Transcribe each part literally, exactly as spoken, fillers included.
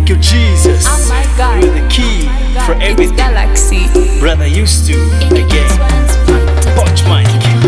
you, Jesus. Oh my God. You're the key God. for It's everything. Galaxy. Brother used to again. Watch Mike.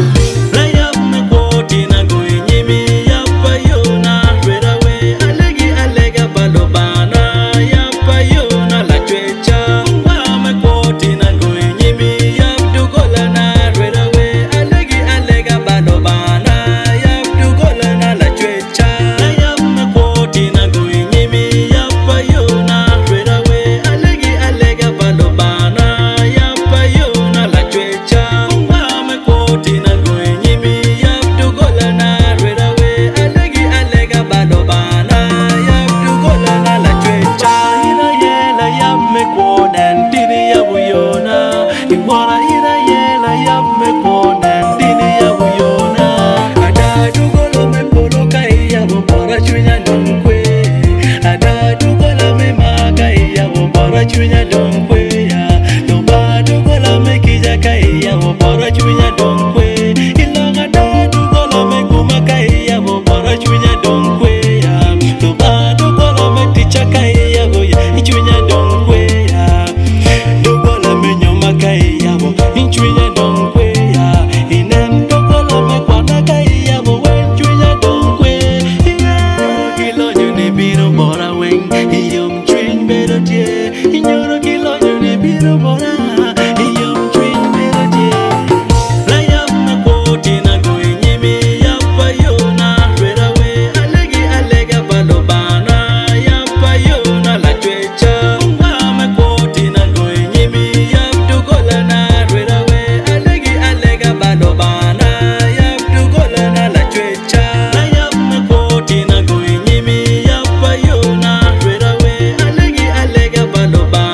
Chunya don kwe ya, no ba do gola me kija kai ya wo para chunya don kwe, ilanga da do gola me kuma kai ya wo para chunya don kwe ya, no ba do gola me ticha kai ya wo ya, chunya don kwe ya, do gola me nyoma kai ya wo, chunya don kwe ya, inen do gola me kwana kai ya wo, chunya don kwe ya, kilo nyune biro bora weng, yom chuny bedo tie. Ignoro che l'odio ne biro bora, io twin melody. La yamma quoti na go inyimi yappa yona reda we alegi alega balobana yappa yona la twecha. Mama quoti na go inyimi yaptu gola na reda we alegi alega balobana yaptu gola na la twecha. La yamma quoti na go inyimi yappa yona reda we alegi alega balobana.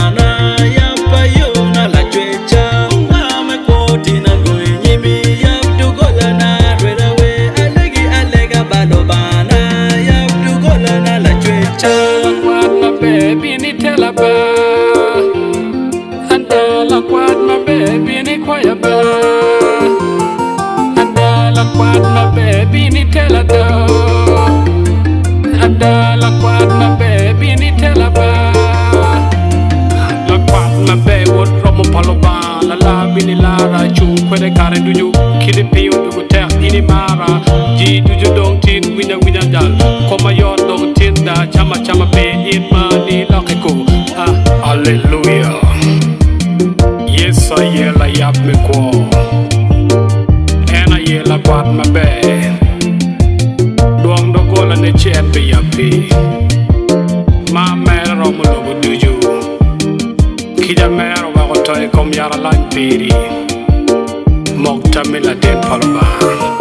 Baby, ni tell ba, and all quad my baby ni choir ba, and all quad my baby ni tell a do, and all quad my baby ni tell ba, la quad my baby would from a paloba, la la bini lara chung kwede kare duju, kili piu du hotel ini mara, ji duju dong tin winda winda dal, koma yon dong tin da chama chama pe in money lokeko. Ah, hallelujah. Yes, I yell I yap me ko, and I yell I quad my bed. Duang do gola ne chen be yapi. Ma mera romulo go duju. Kija mera wa go toy kom yara lan piri. Mokta mila den palba.